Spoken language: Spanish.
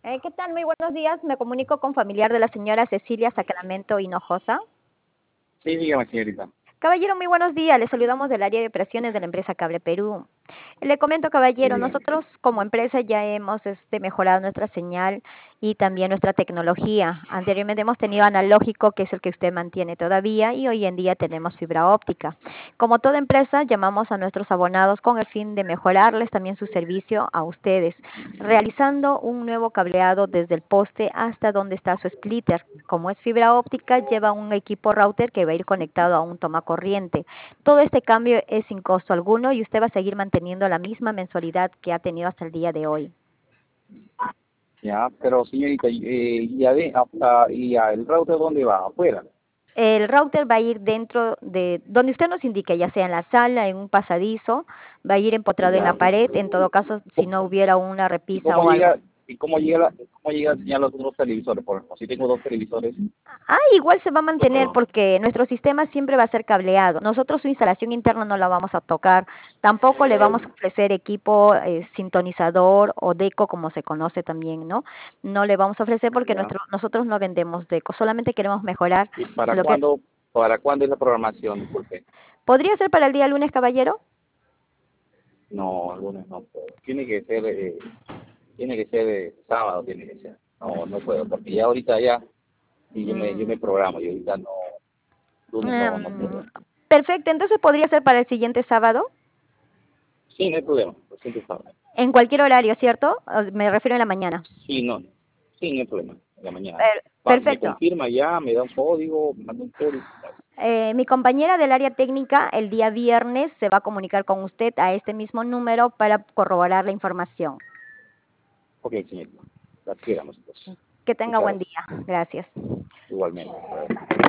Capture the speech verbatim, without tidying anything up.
Eh, ¿qué tal? Muy buenos días. Me comunico con familiar de la señora Cecilia Sacramento Hinojosa. Sí, dígame, señorita. Caballero, muy buenos días. Le saludamos del área de operaciones de la empresa Cable Perú. Le comento, Sí, caballero, dígame. nosotros como empresa ya hemos este, mejorado nuestra señal y también nuestra tecnología. Anteriormente hemos tenido analógico, que es el que usted mantiene todavía, y hoy en día tenemos fibra óptica. Como toda empresa, llamamos a nuestros abonados con el fin de mejorarles también su servicio a ustedes, realizando un nuevo cableado desde el poste hasta donde está su splitter. Como es fibra óptica, lleva un equipo router que va a ir conectado a un toma corriente. Todo este cambio es sin costo alguno y usted va a seguir manteniendo la misma mensualidad que ha tenido hasta el día de hoy. Ya, pero señorita, eh, y, ade- hasta, y a el router dónde va, afuera. El router va a ir dentro de donde usted nos indique, ya sea en la sala, en un pasadizo, va a ir empotrado en la Ya. pared, en todo caso, si ¿Cómo- no hubiera una ¿Y repisa cómo o algo. llega, y cómo llega la, cómo llega la señal a los otros televisores? Por ejemplo, si tengo dos televisores, Ah, igual se va a mantener porque nuestro sistema siempre va a ser cableado. Nosotros su instalación interna no la vamos a tocar. Tampoco le vamos a ofrecer equipo eh, sintonizador o deco, como se conoce también, ¿no? No le vamos a ofrecer porque ya. nuestro, nosotros no vendemos deco. Solamente queremos mejorar ¿Y para lo que... cuándo, para cuándo es la programación? Disculpe. ¿Podría ser para el día lunes, caballero? No, algunos no puedo. Tiene que ser, eh, tiene que ser eh, sábado, tiene que ser. No, no puedo, porque ya ahorita ya, y yo me, yo Mm, me programo, y ahorita no, lunes no, no em, puedo. perfecto, entonces podría ser para el siguiente sábado, Sí, no hay problema, lo siento, sábado. en cualquier horario, ¿cierto? O- Me refiero en la mañana. Sí, no, sí, no hay problema, en la mañana. Per- Va, me perfecto. confirma ya, me da un código, me manda un código. Eh, mi compañera del área técnica el día viernes se va a comunicar con usted a este mismo número para corroborar la información. Ok, señorita, la esperamos entonces. Que tenga Muchas buen gracias. día. Gracias. Igualmente.